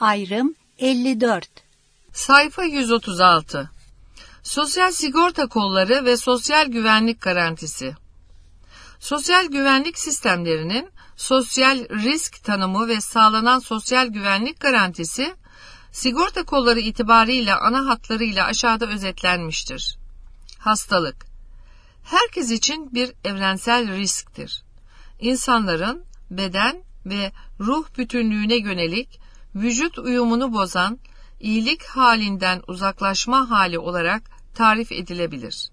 Ayrım 54. Sayfa 136. Sosyal sigorta kolları ve sosyal güvenlik garantisi. Sosyal güvenlik sistemlerinin sosyal risk tanımı ve sağlanan sosyal güvenlik garantisi, sigorta kolları itibarıyla ana hatlarıyla aşağıda özetlenmiştir. Hastalık. Herkes için bir evrensel risktir. İnsanların beden ve ruh bütünlüğüne yönelik vücut uyumunu bozan iyilik halinden uzaklaşma hali olarak tarif edilebilir.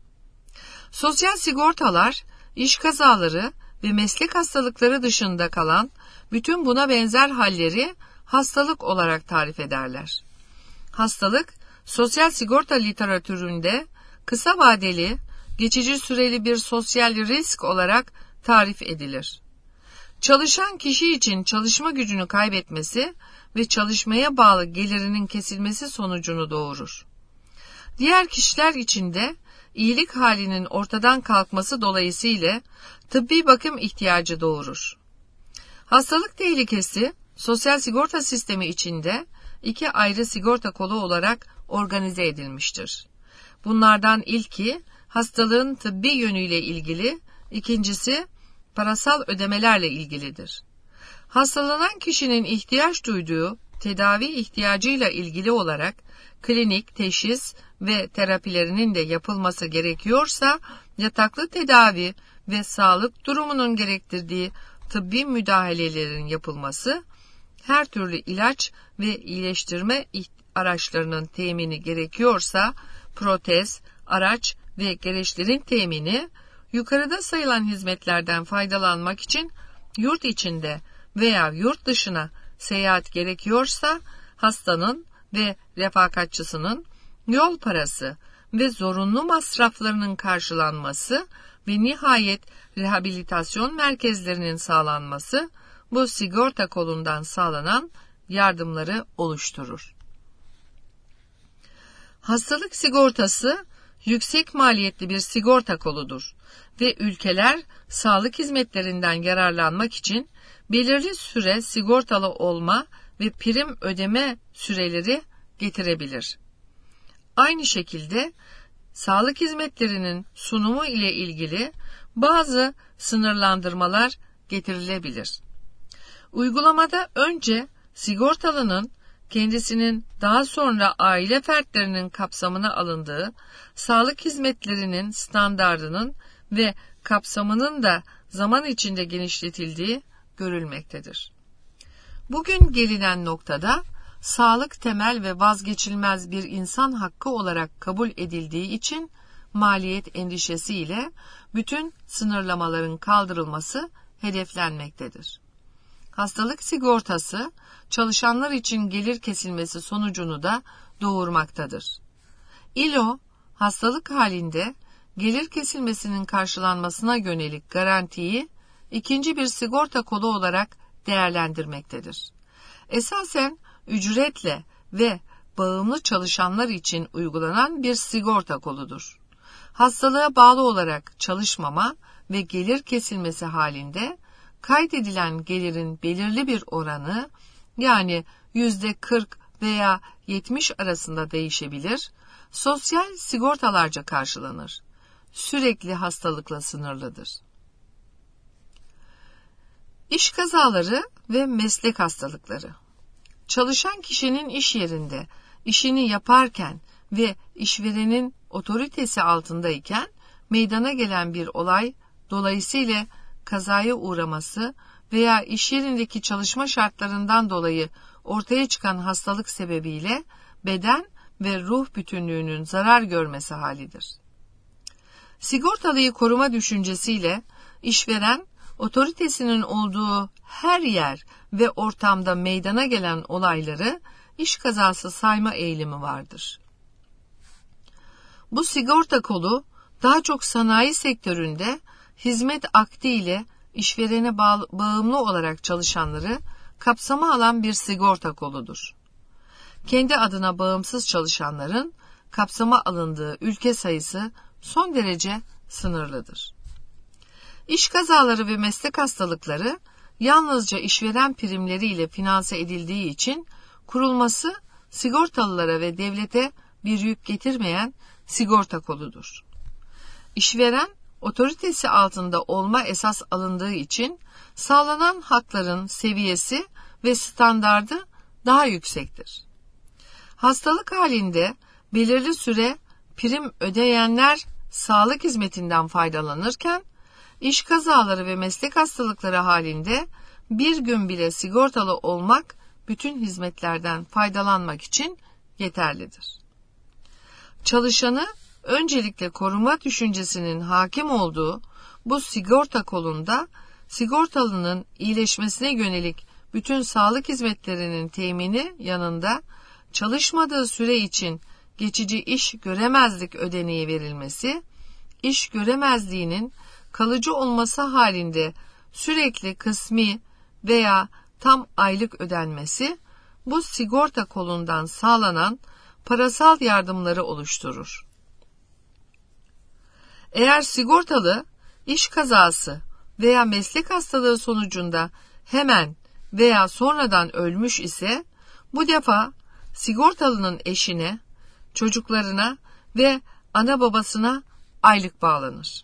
Sosyal sigortalar, iş kazaları ve meslek hastalıkları dışında kalan bütün buna benzer halleri hastalık olarak tarif ederler. Hastalık, sosyal sigorta literatüründe kısa vadeli, geçici süreli bir sosyal risk olarak tarif edilir. Çalışan kişi için çalışma gücünü kaybetmesi ve çalışmaya bağlı gelirinin kesilmesi sonucunu doğurur. Diğer kişiler için de iyilik halinin ortadan kalkması dolayısıyla tıbbi bakım ihtiyacı doğurur. Hastalık tehlikesi, sosyal sigorta sistemi içinde iki ayrı sigorta kolu olarak organize edilmiştir. Bunlardan ilki hastalığın tıbbi yönüyle ilgili, ikincisi parasal ödemelerle ilgilidir. Hastalanan kişinin ihtiyaç duyduğu tedavi ihtiyacıyla ilgili olarak klinik teşhis ve terapilerinin de yapılması gerekiyorsa, yataklı tedavi ve sağlık durumunun gerektirdiği tıbbi müdahalelerin yapılması, her türlü ilaç ve iyileştirme araçlarının temini gerekiyorsa, protez, araç ve gereçlerin temini, yukarıda sayılan hizmetlerden faydalanmak için yurt içinde veya yurt dışına seyahat gerekiyorsa, hastanın ve refakatçısının yol parası ve zorunlu masraflarının karşılanması ve nihayet rehabilitasyon merkezlerinin sağlanması bu sigorta kolundan sağlanan yardımları oluşturur. Hastalık sigortası yüksek maliyetli bir sigorta koludur ve ülkeler sağlık hizmetlerinden yararlanmak için belirli süre sigortalı olma ve prim ödeme süreleri getirebilir. Aynı şekilde sağlık hizmetlerinin sunumu ile ilgili bazı sınırlandırmalar getirilebilir. Uygulamada önce sigortalının kendisinin daha sonra aile fertlerinin kapsamına alındığı sağlık hizmetlerinin standardının ve kapsamının da zaman içinde genişletildiği görülmektedir. Bugün gelinen noktada sağlık temel ve vazgeçilmez bir insan hakkı olarak kabul edildiği için maliyet endişesiyle bütün sınırlamaların kaldırılması hedeflenmektedir. Hastalık sigortası çalışanlar için gelir kesilmesi sonucunu da doğurmaktadır. İLO, hastalık halinde gelir kesilmesinin karşılanmasına yönelik garantiyi ikinci bir sigorta kolu olarak değerlendirmektedir. Esasen ücretle ve bağımlı çalışanlar için uygulanan bir sigorta koludur. Hastalığa bağlı olarak çalışmama ve gelir kesilmesi halinde kaydedilen gelirin belirli bir oranı, yani %40 veya 70 arasında değişebilir, sosyal sigortalarca karşılanır. Sürekli hastalıkla sınırlıdır. İş kazaları ve meslek hastalıkları. Çalışan kişinin iş yerinde işini yaparken ve işverenin otoritesi altındayken meydana gelen bir olay dolayısıyla kazaya uğraması veya iş yerindeki çalışma şartlarından dolayı ortaya çıkan hastalık sebebiyle beden ve ruh bütünlüğünün zarar görmesi halidir. Sigortalıyı koruma düşüncesiyle işveren otoritesinin olduğu her yer ve ortamda meydana gelen olayları iş kazası sayma eğilimi vardır. Bu sigorta kolu daha çok sanayi sektöründe hizmet akdi ile işverene bağımlı olarak çalışanları kapsama alan bir sigorta koludur. Kendi adına bağımsız çalışanların kapsama alındığı ülke sayısı son derece sınırlıdır. İş kazaları ve meslek hastalıkları yalnızca işveren primleriyle finanse edildiği için kurulması sigortalılara ve devlete bir yük getirmeyen sigorta koludur. İşveren otoritesi altında olma esas alındığı için sağlanan hakların seviyesi ve standardı daha yüksektir. Hastalık halinde belirli süre prim ödeyenler sağlık hizmetinden faydalanırken, iş kazaları ve meslek hastalıkları halinde bir gün bile sigortalı olmak bütün hizmetlerden faydalanmak için yeterlidir. Çalışanı öncelikle koruma düşüncesinin hakim olduğu bu sigorta kolunda sigortalının iyileşmesine yönelik bütün sağlık hizmetlerinin temini yanında çalışmadığı süre için geçici iş göremezlik ödeneği verilmesi, iş göremezliğinin kalıcı olması halinde sürekli kısmi veya tam aylık ödenmesi bu sigorta kolundan sağlanan parasal yardımları oluşturur. Eğer sigortalı iş kazası veya meslek hastalığı sonucunda hemen veya sonradan ölmüş ise bu defa sigortalının eşine, çocuklarına ve ana babasına aylık bağlanır.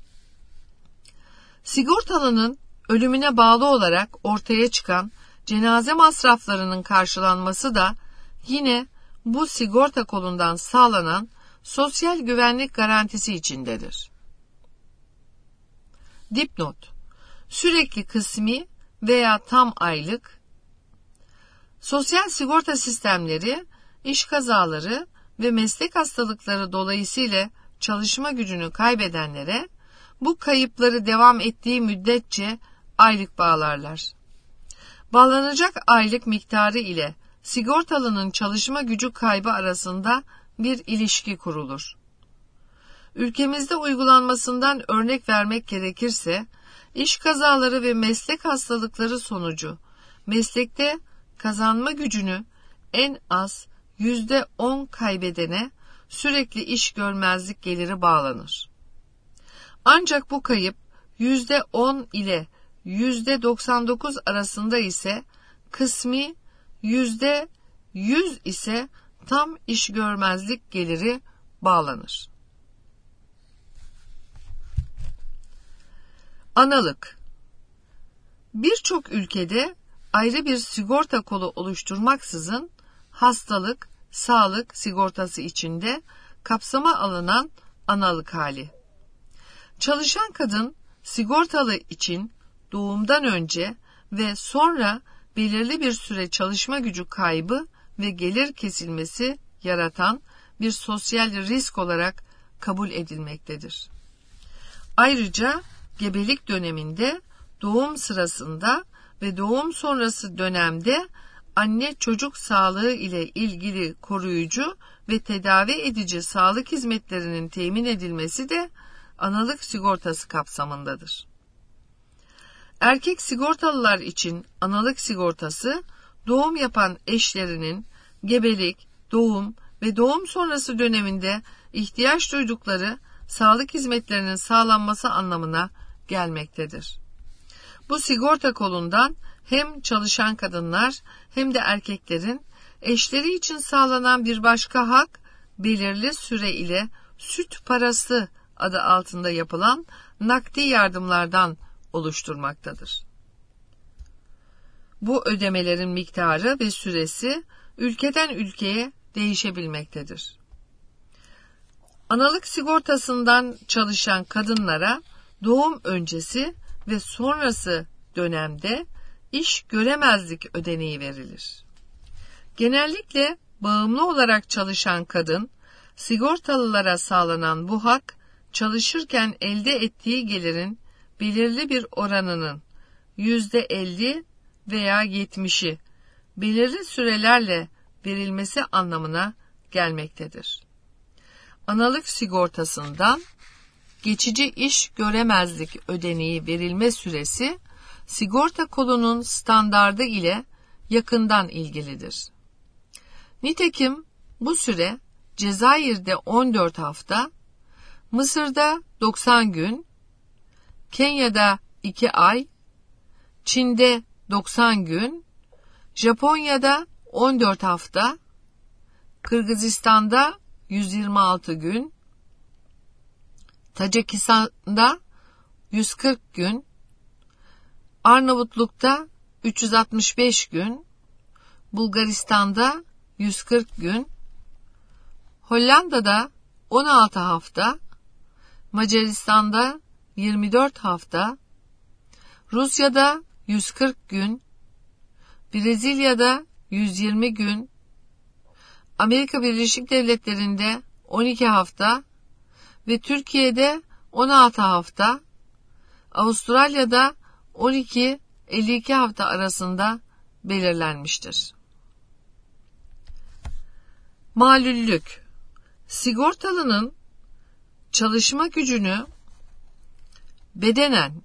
Sigortalının ölümüne bağlı olarak ortaya çıkan cenaze masraflarının karşılanması da yine bu sigorta kolundan sağlanan sosyal güvenlik garantisi içindedir. Dipnot: sürekli kısmi veya tam aylık, sosyal sigorta sistemleri, iş kazaları ve meslek hastalıkları dolayısıyla çalışma gücünü kaybedenlere bu kayıpları devam ettiği müddetçe aylık bağlarlar. Bağlanacak aylık miktarı ile sigortalının çalışma gücü kaybı arasında bir ilişki kurulur. Ülkemizde uygulanmasından örnek vermek gerekirse, iş kazaları ve meslek hastalıkları sonucu meslekte kazanma gücünü en az %10 kaybedene sürekli iş görmezlik geliri bağlanır. Ancak bu kayıp %10 ile %99 arasında ise kısmi, %100 ise tam iş görmezlik geliri bağlanır. Analık: birçok ülkede ayrı bir sigorta kolu oluşturmaksızın hastalık, sağlık sigortası içinde kapsama alınan analık hali. Çalışan kadın sigortalı için doğumdan önce ve sonra belirli bir süre çalışma gücü kaybı ve gelir kesilmesi yaratan bir sosyal risk olarak kabul edilmektedir. Ayrıca gebelik döneminde, doğum sırasında ve doğum sonrası dönemde anne çocuk sağlığı ile ilgili koruyucu ve tedavi edici sağlık hizmetlerinin temin edilmesi de analık sigortası kapsamındadır. Erkek sigortalılar için analık sigortası, doğum yapan eşlerinin gebelik, doğum ve doğum sonrası döneminde ihtiyaç duydukları sağlık hizmetlerinin sağlanması anlamına gelmektedir. Bu sigorta kolundan hem çalışan kadınlar hem de erkeklerin eşleri için sağlanan bir başka hak, belirli süre ile süt parası adı altında yapılan nakdi yardımlardan oluşturmaktadır. Bu ödemelerin miktarı ve süresi ülkeden ülkeye değişebilmektedir. Analık sigortasından çalışan kadınlara doğum öncesi ve sonrası dönemde iş göremezlik ödeneği verilir. Genellikle bağımlı olarak çalışan kadın, sigortalılara sağlanan bu hak, çalışırken elde ettiği gelirin belirli bir oranının %50 veya 70'i belirli sürelerle verilmesi anlamına gelmektedir. Analık sigortasından geçici iş göremezlik ödeneği verilme süresi, sigorta kolunun standardı ile yakından ilgilidir. Nitekim bu süre Cezayir'de 14 hafta, Mısır'da 90 gün, Kenya'da 2 ay, Çin'de 90 gün, Japonya'da 14 hafta, Kırgızistan'da 126 gün, Tacikistan'da 140 gün, Arnavutluk'ta 365 gün, Bulgaristan'da 140 gün, Hollanda'da 16 hafta, Macaristan'da 24 hafta, Rusya'da 140 gün, Brezilya'da 120 gün, Amerika Birleşik Devletleri'nde 12 hafta ve Türkiye'de 16 hafta, Avustralya'da 12-52 hafta arasında belirlenmiştir. Malüllük, sigortalının çalışma gücünü bedenen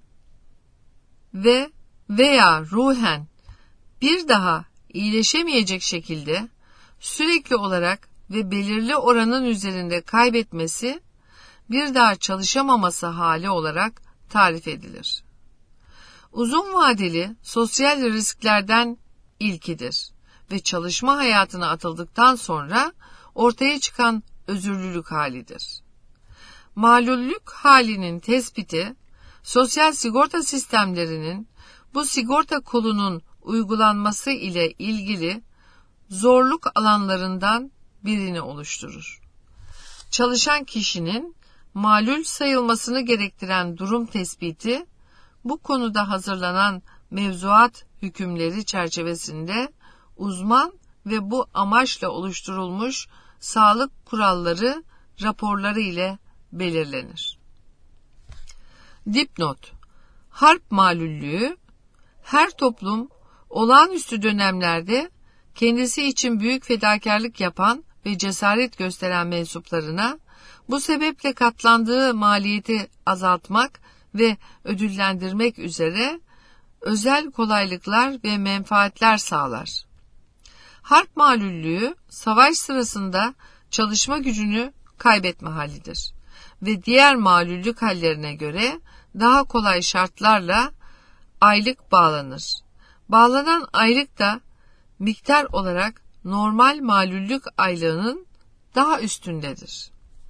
veya ruhen bir daha iyileşemeyecek şekilde sürekli olarak ve belirli oranın üzerinde kaybetmesi bir daha çalışamaması hali olarak tarif edilir. Uzun vadeli sosyal risklerden ilkidir ve çalışma hayatına atıldıktan sonra ortaya çıkan özürlülük halidir. Malüllük halinin tespiti, sosyal sigorta sistemlerinin bu sigorta kolunun uygulanması ile ilgili zorluk alanlarından birini oluşturur. Çalışan kişinin malul sayılmasını gerektiren durum tespiti, bu konuda hazırlanan mevzuat hükümleri çerçevesinde uzman ve bu amaçla oluşturulmuş sağlık kuralları raporları ile belirlenir. Dipnot: Harp malüllüğü, her toplum olağanüstü dönemlerde kendisi için büyük fedakarlık yapan ve cesaret gösteren mensuplarına bu sebeple katlandığı maliyeti azaltmak ve ödüllendirmek üzere özel kolaylıklar ve menfaatler sağlar. Harp malüllüğü, savaş sırasında çalışma gücünü kaybetme halidir ve diğer malüllük hallerine göre daha kolay şartlarla aylık bağlanır. Bağlanan aylık da miktar olarak normal malüllük aylığının daha üstündedir.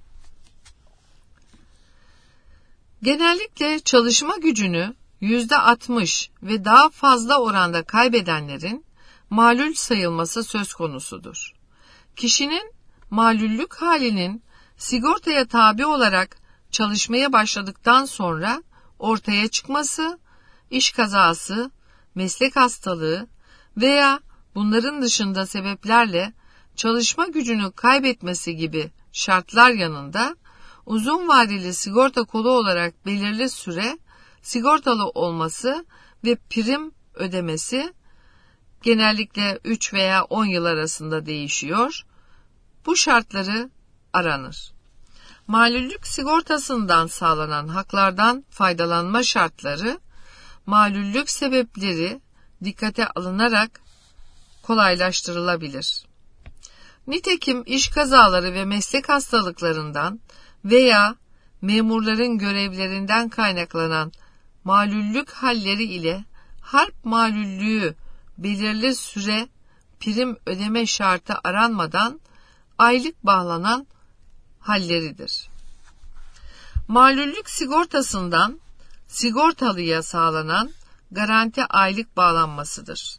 Genellikle çalışma gücünü %60 ve daha fazla oranda kaybedenlerin malul sayılması söz konusudur. Kişinin malüllük halinin sigortaya tabi olarak çalışmaya başladıktan sonra ortaya çıkması, iş kazası, meslek hastalığı veya bunların dışında sebeplerle çalışma gücünü kaybetmesi gibi şartlar yanında uzun vadeli sigorta kolu olarak belirli süre sigortalı olması ve prim ödemesi, genellikle 3 veya 10 yıl arasında değişiyor, bu şartları aranır. Malüllük sigortasından sağlanan haklardan faydalanma şartları, malüllük sebepleri dikkate alınarak kolaylaştırılabilir. Nitekim iş kazaları ve meslek hastalıklarından veya memurların görevlerinden kaynaklanan malüllük halleri ile harp malüllüğü belirli süre prim ödeme şartı aranmadan aylık bağlanan halleridir. Malüllük sigortasından sigortalıya sağlanan garanti aylık bağlanmasıdır.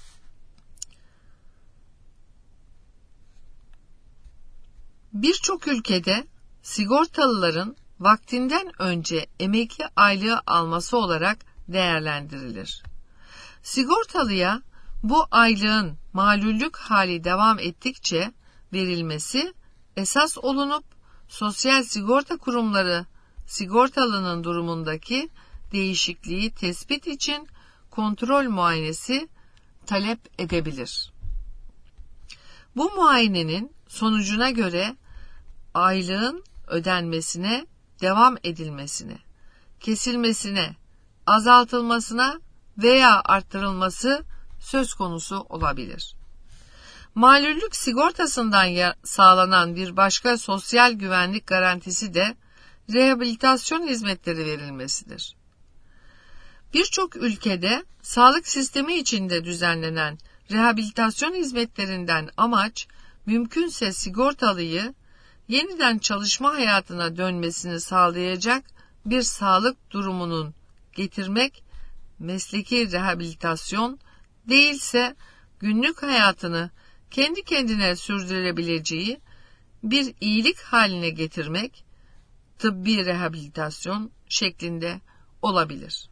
Birçok ülkede sigortalıların vaktinden önce emekli aylığı alması olarak değerlendirilir. Sigortalıya bu aylığın malüllük hali devam ettikçe verilmesi esas olunup sosyal sigorta kurumları sigortalının durumundaki değişikliği tespit için kontrol muayenesi talep edebilir. Bu muayenenin sonucuna göre aylığın ödenmesine, devam edilmesine, kesilmesine, azaltılmasına veya arttırılması söz konusu olabilir. Malüllük sigortasından sağlanan bir başka sosyal güvenlik garantisi de rehabilitasyon hizmetleri verilmesidir. Birçok ülkede sağlık sistemi içinde düzenlenen Rehabilitasyon hizmetlerinden amaç, mümkünse sigortalıyı yeniden çalışma hayatına dönmesini sağlayacak bir sağlık durumunun getirmek, mesleki rehabilitasyon değilse günlük hayatını kendi kendine sürdürebileceği bir iyilik haline getirmek, tıbbi rehabilitasyon şeklinde olabilir.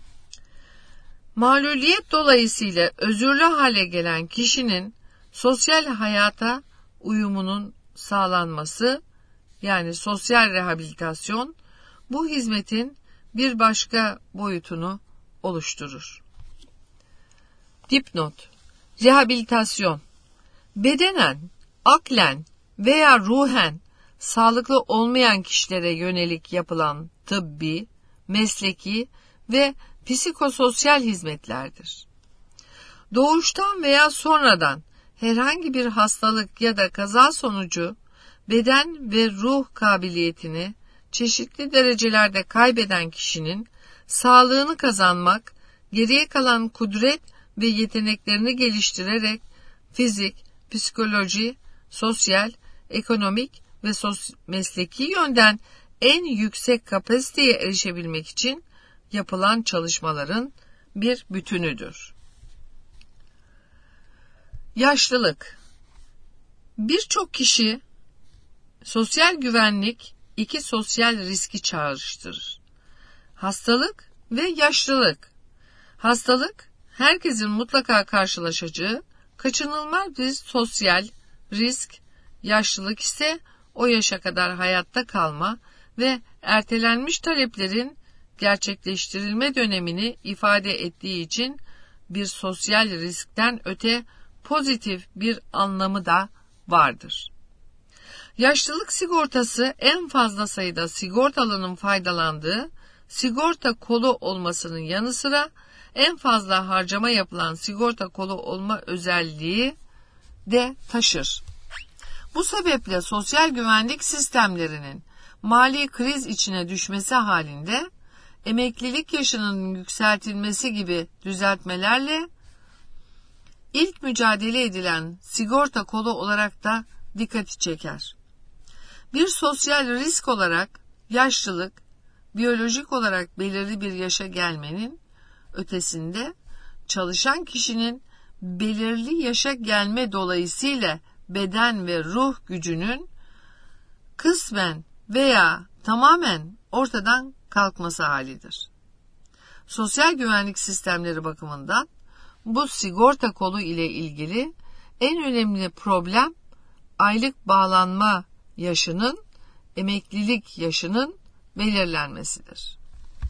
Maluliyet dolayısıyla özürlü hale gelen kişinin sosyal hayata uyumunun sağlanması, yani sosyal rehabilitasyon, bu hizmetin bir başka boyutunu oluşturur. Dipnot: Rehabilitasyon, bedenen, aklen veya ruhen sağlıklı olmayan kişilere yönelik yapılan tıbbi, mesleki ve psikososyal hizmetlerdir. Doğuştan veya sonradan herhangi bir hastalık ya da kaza sonucu beden ve ruh kabiliyetini çeşitli derecelerde kaybeden kişinin sağlığını kazanmak, geriye kalan kudret ve yeteneklerini geliştirerek fizik, psikoloji, sosyal, ekonomik ve mesleki yönden en yüksek kapasiteye erişebilmek için yapılan çalışmaların bir bütünüdür. Yaşlılık. Birçok kişi sosyal güvenlik iki sosyal riski çağrıştırır. Hastalık ve yaşlılık. Hastalık, herkesin mutlaka karşılaşacağı kaçınılmaz bir sosyal risk, yaşlılık ise o yaşa kadar hayatta kalma ve ertelenmiş taleplerin gerçekleştirilme dönemini ifade ettiği için bir sosyal riskten öte pozitif bir anlamı da vardır. Yaşlılık sigortası en fazla sayıda sigortalının faydalandığı sigorta kolu olmasının yanı sıra en fazla harcama yapılan sigorta kolu olma özelliği de taşır. Bu sebeple sosyal güvenlik sistemlerinin mali kriz içine düşmesi halinde emeklilik yaşının yükseltilmesi gibi düzeltmelerle ilk mücadele edilen sigorta kolu olarak da dikkati çeker. Bir sosyal risk olarak yaşlılık, biyolojik olarak belirli bir yaşa gelmenin ötesinde çalışan kişinin belirli yaşa gelme dolayısıyla beden ve ruh gücünün kısmen veya tamamen ortadan kalkması halidir. Sosyal güvenlik sistemleri bakımından bu sigorta kolu ile ilgili en önemli problem aylık bağlanma yaşının, emeklilik yaşının belirlenmesidir.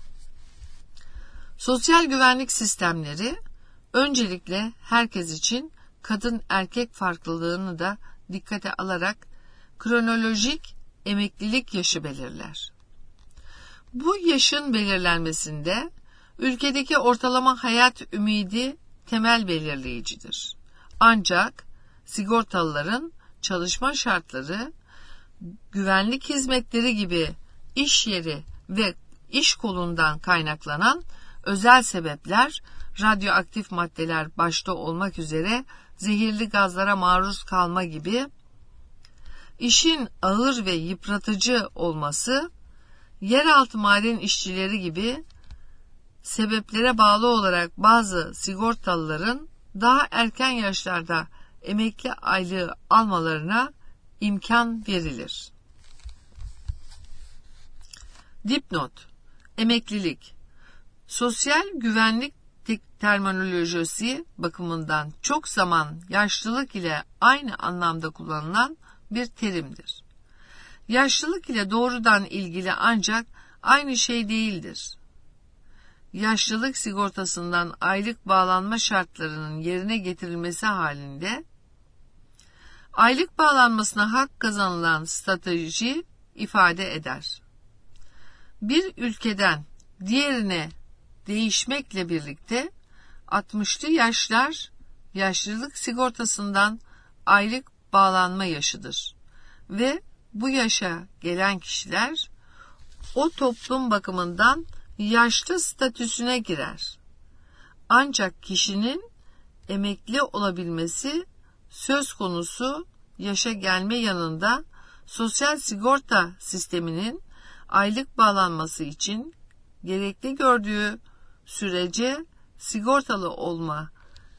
Sosyal güvenlik sistemleri öncelikle herkes için kadın erkek farklılığını da dikkate alarak kronolojik emeklilik yaşı belirler. Bu yaşın belirlenmesinde ülkedeki ortalama hayat ümidi temel belirleyicidir. Ancak sigortalıların çalışma şartları, güvenlik hizmetleri gibi iş yeri ve iş kolundan kaynaklanan özel sebepler, radyoaktif maddeler başta olmak üzere zehirli gazlara maruz kalma gibi işin ağır ve yıpratıcı olması, yeraltı maden işçileri gibi sebeplere bağlı olarak bazı sigortalıların daha erken yaşlarda emekli aylığı almalarına imkan verilir. Dipnot: Emeklilik, sosyal güvenlik terminolojisi bakımından çok zaman yaşlılık ile aynı anlamda kullanılan bir terimdir. Yaşlılık ile doğrudan ilgili ancak aynı şey değildir. Yaşlılık sigortasından aylık bağlanma şartlarının yerine getirilmesi halinde aylık bağlanmasına hak kazanılan strateji ifade eder. Bir ülkeden diğerine değişmekle birlikte 60'lı yaşlar yaşlılık sigortasından aylık bağlanma yaşıdır ve bu yaşa gelen kişiler o toplum bakımından yaşlı statüsüne girer. Ancak kişinin emekli olabilmesi söz konusu yaşa gelme yanında sosyal sigorta sisteminin aylık bağlanması için gerekli gördüğü sürece sigortalı olma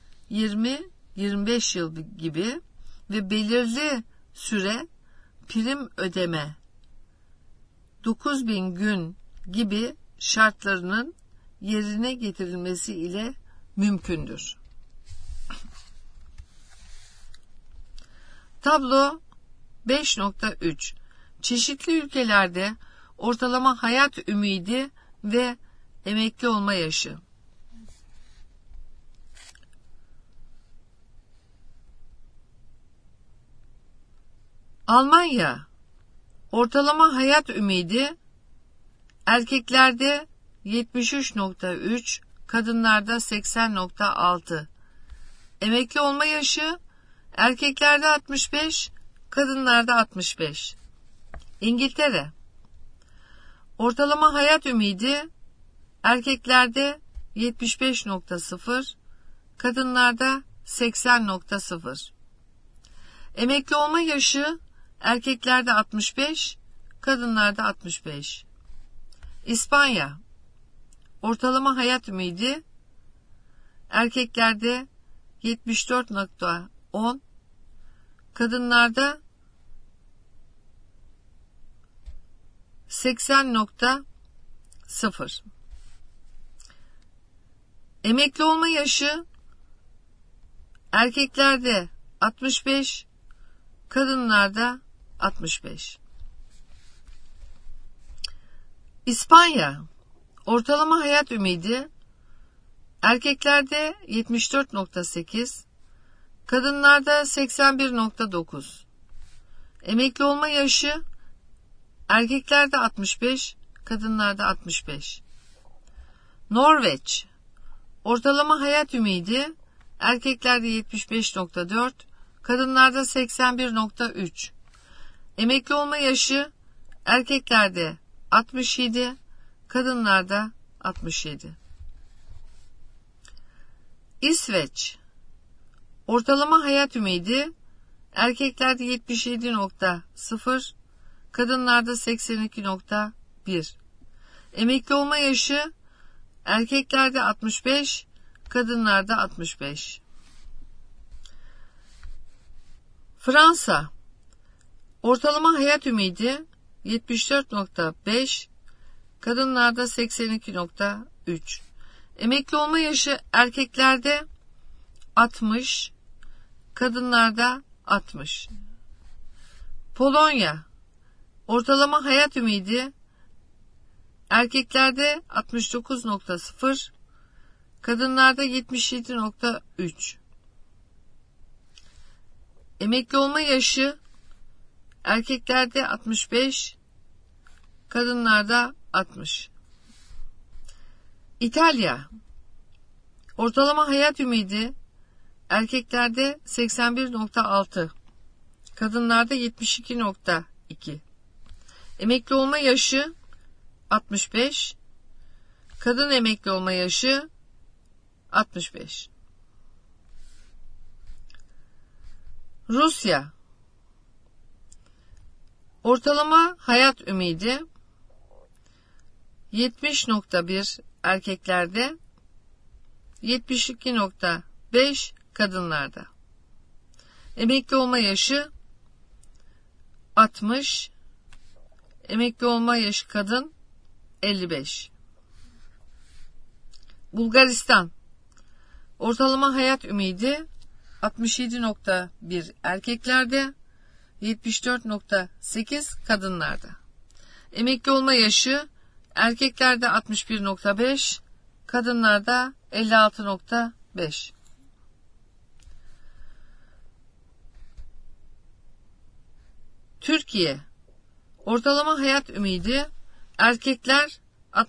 20-25 yıl gibi ve belirli süre prim ödeme 9.000 gün gibi şartlarının yerine getirilmesi ile mümkündür. Tablo 5.3 Çeşitli ülkelerde ortalama hayat ümidi ve emekli olma yaşı. Almanya ortalama hayat ümidi erkeklerde 73.3, kadınlarda 80.6. Emekli olma yaşı erkeklerde 65, kadınlarda 65. İngiltere ortalama hayat ümidi erkeklerde 75.0, kadınlarda 80.0. Emekli olma yaşı erkeklerde 65, kadınlarda 65. İspanya ortalama hayat ümidi erkeklerde 74.10, kadınlarda 80.0. Emekli olma yaşı erkeklerde 65, kadınlarda 65. İspanya ortalama hayat ümidi erkeklerde 74.8, kadınlarda 81.9. Emekli olma yaşı erkeklerde 65, kadınlarda 65. Norveç ortalama hayat ümidi erkeklerde 75.4, kadınlarda 81.3. Emekli olma yaşı erkeklerde 67, kadınlarda 67. İsveç ortalama hayat ümidi erkeklerde 77.0, kadınlarda 82.1. Emekli olma yaşı erkeklerde 65, kadınlarda 65. Fransa ortalama hayat ümidi 74.5, kadınlarda 82.3. Emekli olma yaşı erkeklerde 60, kadınlarda 60. Polonya ortalama hayat ümidi erkeklerde 69.0, kadınlarda 77.3. Emekli olma yaşı erkeklerde 65, kadınlarda 60. İtalya ortalama hayat ümidi erkeklerde 81.6, kadınlarda 72.2. Emekli olma yaşı 65, kadın emekli olma yaşı 65. Rusya ortalama hayat ümidi 70.1 erkeklerde, 72.5 kadınlarda. Emekli olma yaşı 60, emekli olma yaşı kadın 55. Bulgaristan ortalama hayat ümidi 67.1 erkeklerde, 74.8 kadınlarda. Emekli olma yaşı erkeklerde 61.5, kadınlarda 56.5. Türkiye ortalama hayat ümidi erkekler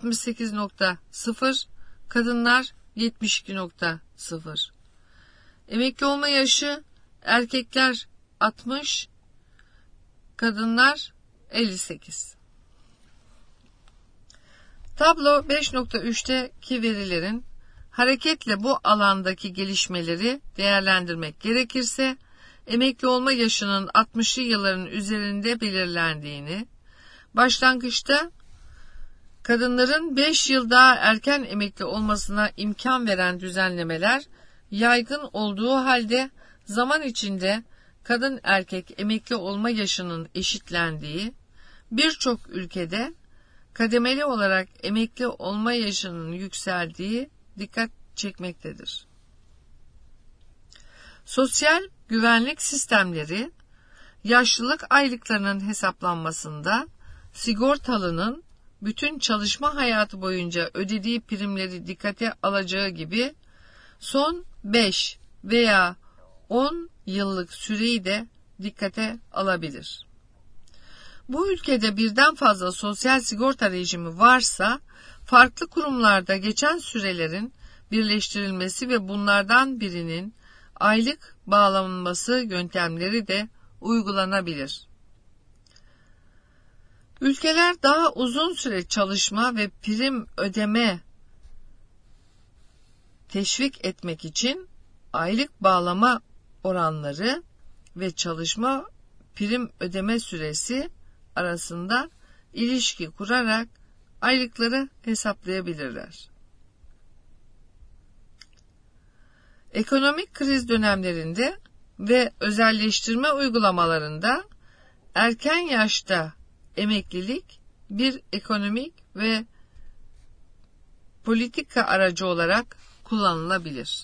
68.0, kadınlar 72.0. Emekli olma yaşı erkekler 60, kadınlar 58. Tablo 5.3'teki verilerin Hareketle bu alandaki gelişmeleri değerlendirmek gerekirse, emekli olma yaşının 60'lı yılların üzerinde belirlendiğini, başlangıçta kadınların 5 yıl daha erken emekli olmasına imkan veren düzenlemeler yaygın olduğu halde zaman içinde kadın erkek emekli olma yaşının eşitlendiği, birçok ülkede kademeli olarak emekli olma yaşının yükseldiği dikkat çekmektedir. Sosyal güvenlik sistemleri, yaşlılık aylıklarının hesaplanmasında sigortalının bütün çalışma hayatı boyunca ödediği primleri dikkate alacağı gibi son 5 veya 10 yıllık süreyi de dikkate alabilir. Bu ülkede birden fazla sosyal sigorta rejimi varsa, farklı kurumlarda geçen sürelerin birleştirilmesi ve bunlardan birinin aylık bağlanması yöntemleri de uygulanabilir. Ülkeler daha uzun süre çalışma ve prim ödeme teşvik etmek için aylık bağlama oranları ve çalışma prim ödeme süresi arasında ilişki kurarak aylıkları hesaplayabilirler. Ekonomik kriz dönemlerinde ve özelleştirme uygulamalarında erken yaşta emeklilik bir ekonomik ve politika aracı olarak kullanılabilir.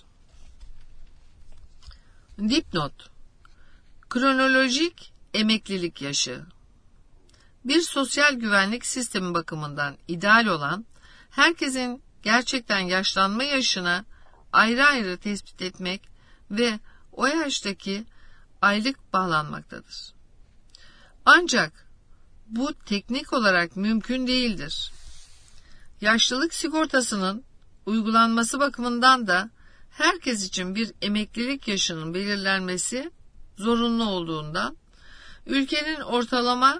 Dipnot: kronolojik emeklilik yaşı. Bir sosyal güvenlik sistemi bakımından ideal olan, herkesin gerçekten yaşlanma yaşına ayrı ayrı tespit etmek ve o yaştaki aylık bağlanmaktadır. Ancak bu teknik olarak mümkün değildir. Yaşlılık sigortasının uygulanması bakımından da herkes için bir emeklilik yaşının belirlenmesi zorunlu olduğundan, ülkenin ortalama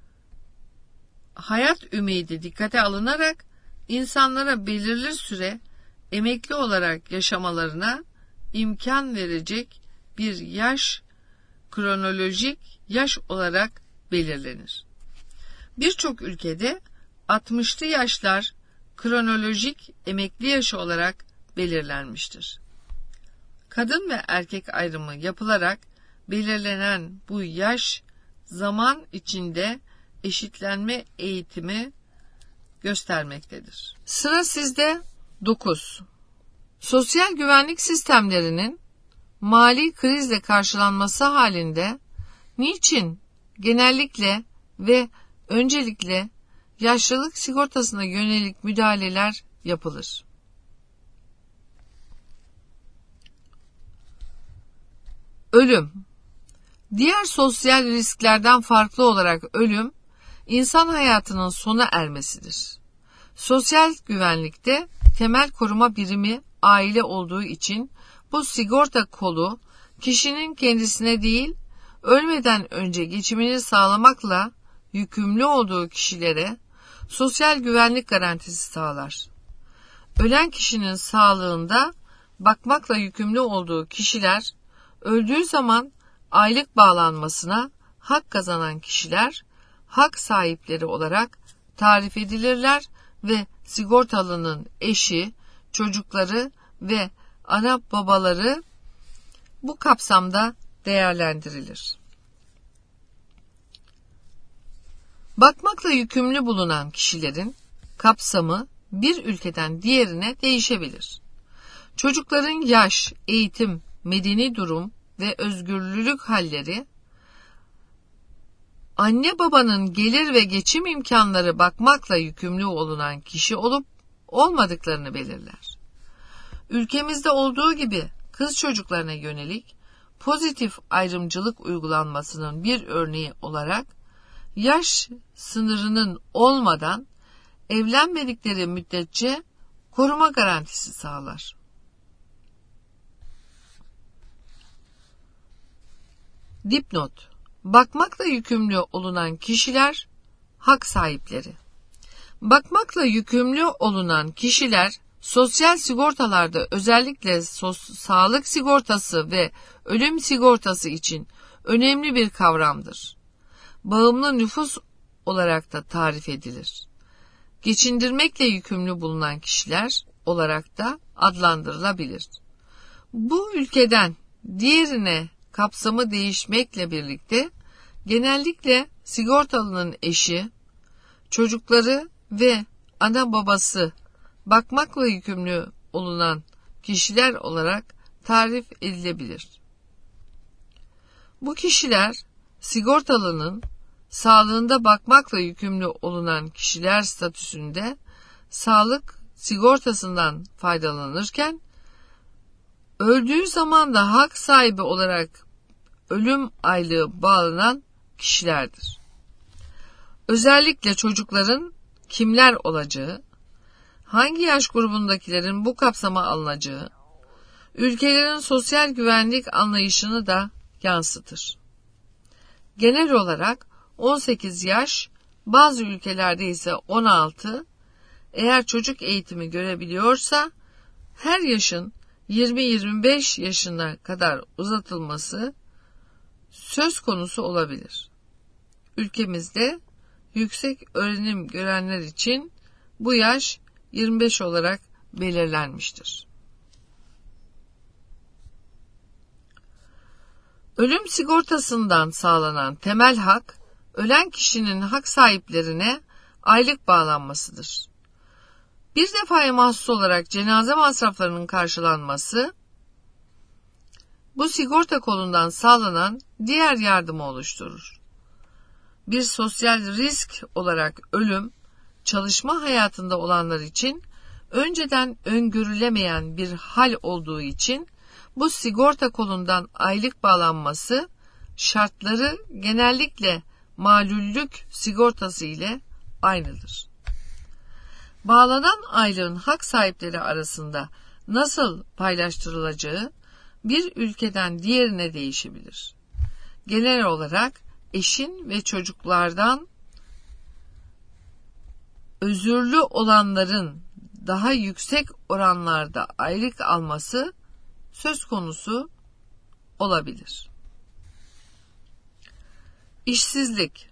hayat ümidi dikkate alınarak insanlara belirli süre emekli olarak yaşamalarına imkan verecek bir yaş, kronolojik yaş olarak belirlenir. Birçok ülkede 60'lı yaşlar kronolojik emekli yaşı olarak belirlenmiştir. Kadın ve erkek ayrımı yapılarak belirlenen bu yaş, zaman içinde eşitlenme eğitimi göstermektedir. Sıra sizde. 9. Sosyal güvenlik sistemlerinin mali krizle karşılanması halinde niçin genellikle ve öncelikle yaşlılık sigortasına yönelik müdahaleler yapılır? Ölüm. Diğer sosyal risklerden farklı olarak ölüm, insan hayatının sona ermesidir. Sosyal güvenlikte temel koruma birimi aile olduğu için bu sigorta kolu kişinin kendisine değil, ölmeden önce geçimini sağlamakla yükümlü olduğu kişilere sosyal güvenlik garantisi sağlar. Ölen kişinin sağlığında bakmakla yükümlü olduğu kişiler, öldüğü zaman aylık bağlanmasına hak kazanan kişiler, hak sahipleri olarak tarif edilirler ve sigortalının eşi, çocukları ve ana babaları bu kapsamda değerlendirilir. Bakmakla yükümlü bulunan kişilerin kapsamı bir ülkeden diğerine değişebilir. Çocukların yaş, eğitim, medeni durum ve özgürlülük halleri, anne babanın gelir ve geçim imkanları bakmakla yükümlü olunan kişi olup olmadıklarını belirler. Ülkemizde olduğu gibi kız çocuklarına yönelik pozitif ayrımcılık uygulanmasının bir örneği olarak yaş sınırının olmadan evlenmedikleri müddetçe koruma garantisi sağlar. Dipnot: bakmakla yükümlü olunan kişiler hak sahipleri. Bakmakla yükümlü olunan kişiler Sosyal sigortalarda özellikle sağlık sigortası ve ölüm sigortası için önemli bir kavramdır. Bağımlı nüfus olarak da tarif edilir. Geçindirmekle yükümlü bulunan kişiler olarak da adlandırılabilir. Bu ülkeden diğerine kapsamı değişmekle birlikte genellikle sigortalının eşi, çocukları ve ana babası bakmakla yükümlü olunan kişiler olarak tarif edilebilir. Bu kişiler sigortalının sağlığında bakmakla yükümlü olunan kişiler statüsünde sağlık sigortasından faydalanırken öldüğü zaman da hak sahibi olarak ölüm aylığı bağlanan kişilerdir. Özellikle çocukların kimler olacağı, hangi yaş grubundakilerin bu kapsama alınacağı, ülkelerin sosyal güvenlik anlayışını da yansıtır. Genel olarak 18 yaş, bazı ülkelerde ise 16, eğer çocuk eğitimi görebiliyorsa her yaşın 20-25 yaşına kadar uzatılması söz konusu olabilir. Ülkemizde yüksek öğrenim görenler için bu yaş 25 olarak belirlenmiştir. Ölüm sigortasından sağlanan temel hak, ölen kişinin hak sahiplerine aylık bağlanmasıdır. Bir defaya mahsus olarak cenaze masraflarının karşılanması, bu sigorta kolundan sağlanan diğer yardımı oluşturur. Bir sosyal risk olarak ölüm, çalışma hayatında olanlar için önceden öngörülemeyen bir hal olduğu için bu sigorta kolundan aylık bağlanması şartları genellikle malüllük sigortası ile aynıdır. Bağlanan aylığın hak sahipleri arasında nasıl paylaştırılacağı bir ülkeden diğerine değişebilir. Genel olarak eşin ve çocuklardan özürlü olanların daha yüksek oranlarda aylık alması söz konusu olabilir. İşsizlik.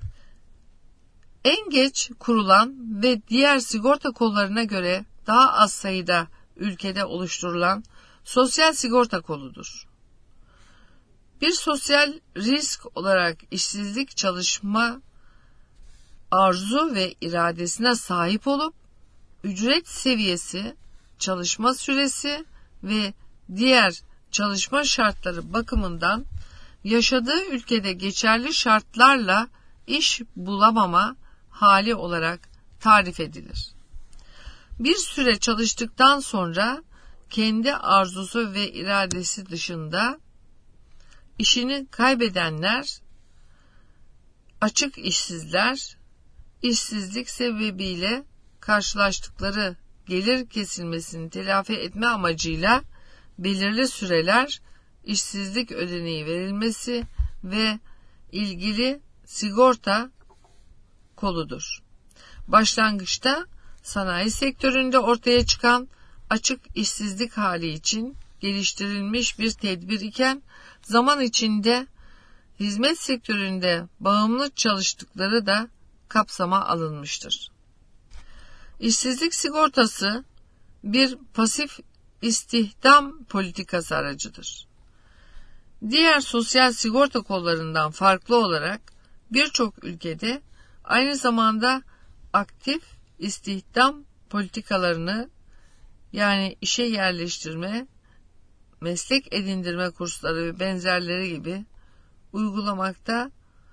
En geç kurulan ve diğer sigorta kollarına göre daha az sayıda ülkede oluşturulan sosyal sigorta koludur. Bir sosyal risk olarak işsizlik çalışma arzu ve iradesine sahip olup ücret seviyesi, çalışma süresi ve diğer çalışma şartları bakımından yaşadığı ülkede geçerli şartlarla iş bulamama hali olarak tarif edilir. Bir süre çalıştıktan sonra kendi arzusu ve iradesi dışında işini kaybedenler, açık işsizler, işsizlik sebebiyle karşılaştıkları gelir kesilmesini telafi etme amacıyla belirli süreler işsizlik ödeneği verilmesi ve ilgili sigorta koludur. Başlangıçta sanayi sektöründe ortaya çıkan açık işsizlik hali için geliştirilmiş bir tedbir iken zaman içinde hizmet sektöründe bağımlı çalıştıkları da kapsama alınmıştır. İşsizlik sigortası bir pasif istihdam politikası aracıdır. Diğer sosyal sigorta kollarından farklı olarak birçok ülkede aynı zamanda aktif istihdam politikalarını, yani işe yerleştirme, meslek edindirme kursları ve benzerleri gibi uygulamakta,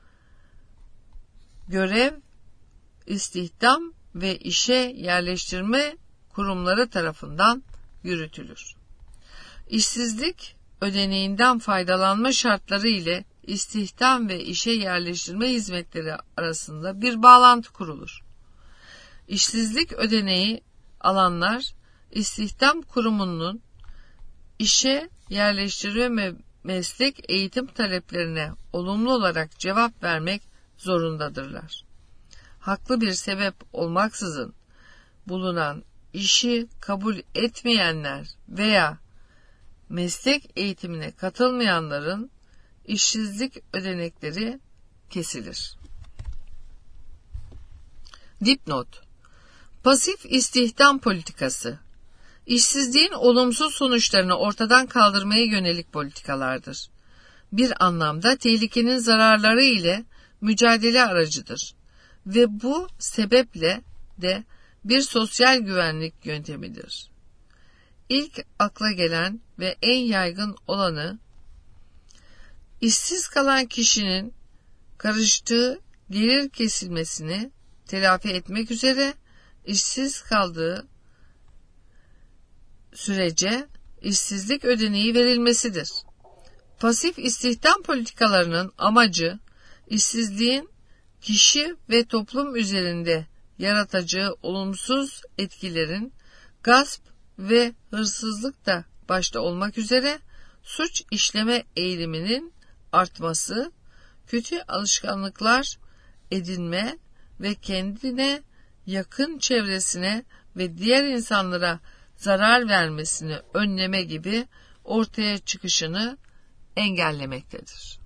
görev, istihdam ve işe yerleştirme kurumları tarafından yürütülür. İşsizlik ödeneğinden faydalanma şartları ile istihdam ve işe yerleştirme hizmetleri arasında bir bağlantı kurulur. İşsizlik ödeneği alanlar, istihdam kurumunun işe yerleştirme ve meslek eğitim taleplerine olumlu olarak cevap vermek zorundadırlar. Haklı bir sebep olmaksızın bulunan işi kabul etmeyenler veya meslek eğitimine katılmayanların işsizlik ödenekleri kesilir. Dipnot: Pasif istihdam politikası, işsizliğin olumsuz sonuçlarını ortadan kaldırmaya yönelik politikalardır. Bir anlamda tehlikenin zararları ile mücadele aracıdır ve bu sebeple de bir sosyal güvenlik yöntemidir. İlk akla gelen ve en yaygın olanı, işsiz kalan kişinin karıştığı gelir kesilmesini telafi etmek üzere işsiz kaldığı sürece işsizlik ödeneği verilmesidir. Pasif istihdam politikalarının amacı, işsizliğin kişi ve toplum üzerinde yaratacağı olumsuz etkilerin gasp ve hırsızlık da başta olmak üzere suç işleme eğiliminin artması, kötü alışkanlıklar edinme ve kendine, yakın çevresine ve diğer insanlara zarar vermesini önleme gibi ortaya çıkışını engellemektedir.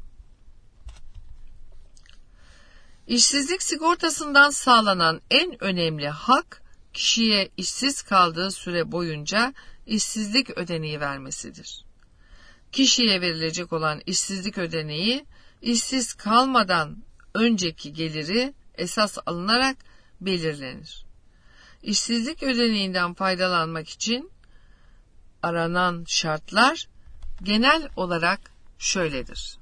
İşsizlik sigortasından sağlanan en önemli hak, kişiye işsiz kaldığı süre boyunca işsizlik ödeneği vermesidir. Kişiye verilecek olan işsizlik ödeneği, işsiz kalmadan önceki geliri esas alınarak belirlenir. İşsizlik ödeneğinden faydalanmak için aranan şartlar genel olarak şöyledir.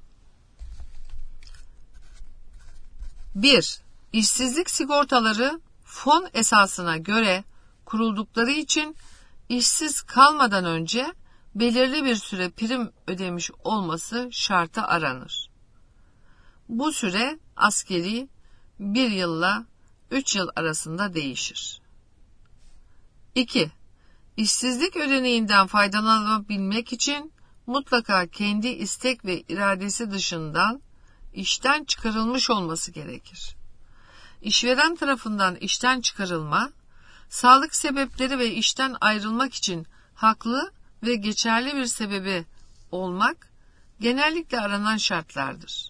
1. İşsizlik sigortaları fon esasına göre kuruldukları için işsiz kalmadan önce belirli bir süre prim ödemiş olması şartı aranır. Bu süre askeri 1 yılla 3 yıl arasında değişir. 2. İşsizlik ödeneğinden faydalanabilmek için mutlaka kendi istek ve iradesi dışından işten çıkarılmış olması gerekir. İşveren tarafından işten çıkarılma, sağlık sebepleri ve işten ayrılmak için haklı ve geçerli bir sebebi olmak genellikle aranan şartlardır.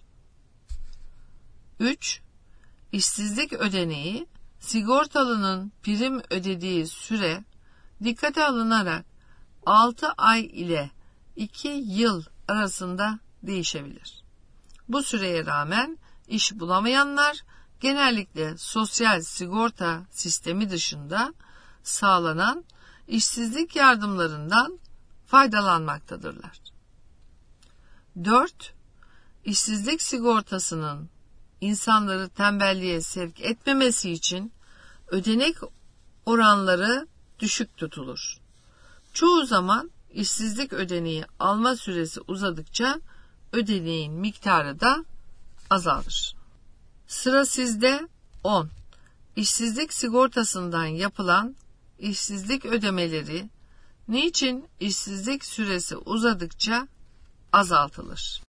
3. İşsizlik ödeneği, sigortalının prim ödediği süre dikkate alınarak 6 ay ile 2 yıl arasında değişebilir. Bu süreye rağmen iş bulamayanlar genellikle sosyal sigorta sistemi dışında sağlanan işsizlik yardımlarından faydalanmaktadırlar. 4. İşsizlik sigortasının insanları tembelliğe sevk etmemesi için ödenek oranları düşük tutulur. Çoğu zaman işsizlik ödeneği alma süresi uzadıkça ödeneğin miktarı da azalır. Sıra sizde 10. İşsizlik sigortasından yapılan işsizlik ödemeleri niçin işsizlik süresi uzadıkça azaltılır?